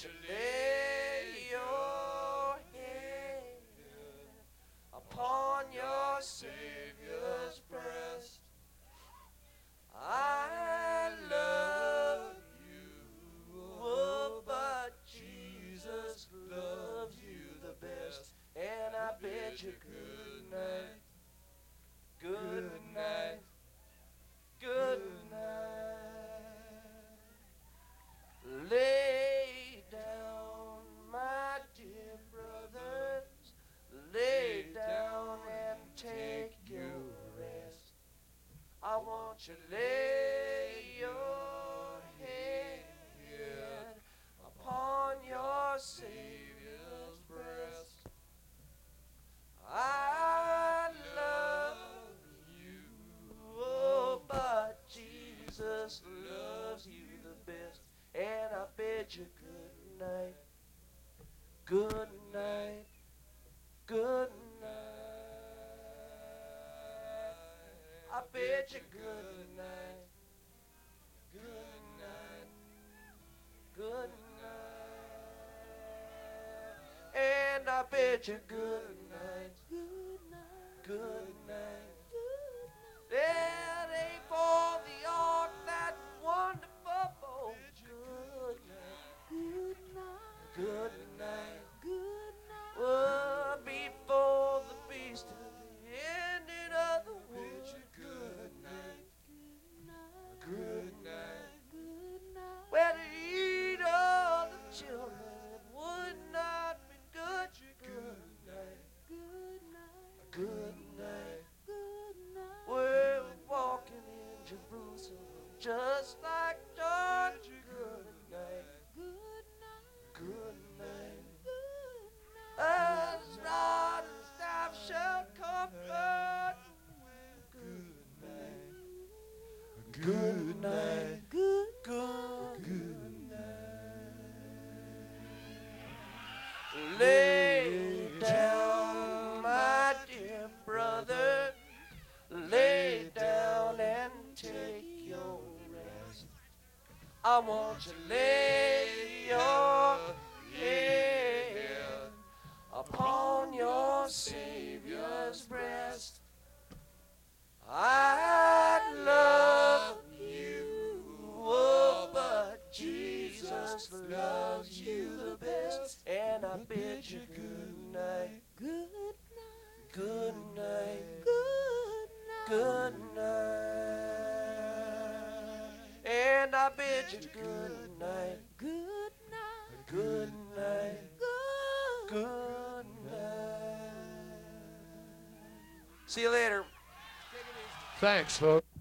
you lay your head upon your Savior's breast. I love you, oh, but Jesus loves you the best. And I bid you good night, good night, good night. Lay down, my dear brothers, lay down and take your rest. I want you to lay your head upon your Savior's breast. I love you, oh, but Jesus loves you the best. And I bid you good night, good night, good night. I bid you good night, good night, good night. And I bid you good night, good night. That ain't for the ark, that wonderful boat. Good night, good night, good night. Oh, before the beast of the ending of the wood. Good night, good night, good night. Where to eat all the children would not be good. Good night, good night, good night, good night. We're walking in Jerusalem just like George. Good night, good night, good night, good night. As rod and staff shall comfort. Good night, good night, good, good night. Lay down, my dear brother, lay down and take your rest. I want you to lay your head upon your Savior's breast. I love you, oh, but Jesus loves you the best. And I bid you good night, good night, good night, good night. And I bid you good night, good night, good night, good night. See you later. Thanks, folks.